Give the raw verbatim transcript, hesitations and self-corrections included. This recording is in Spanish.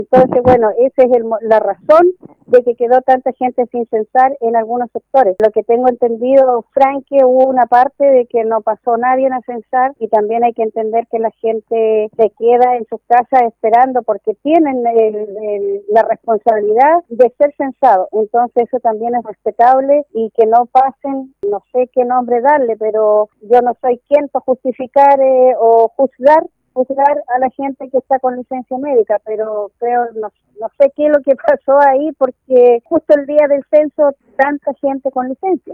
Entonces, bueno, esa es el, la razón de que quedó tanta gente sin censar en algunos sectores. Lo que tengo entendido, Frank, que hubo una parte de que no pasó nadie a censar, y también hay que entender que la gente se queda en sus casas esperando porque tienen el, el, la responsabilidad de ser censado. Entonces eso también es respetable, y que no pasen, no sé qué nombre darle, pero yo no soy quien para justificar eh, o juzgar juzgar a la gente que está con licencia médica, pero creo, no, no sé qué es lo que pasó ahí, porque justo el día del censo tanta gente con licencia.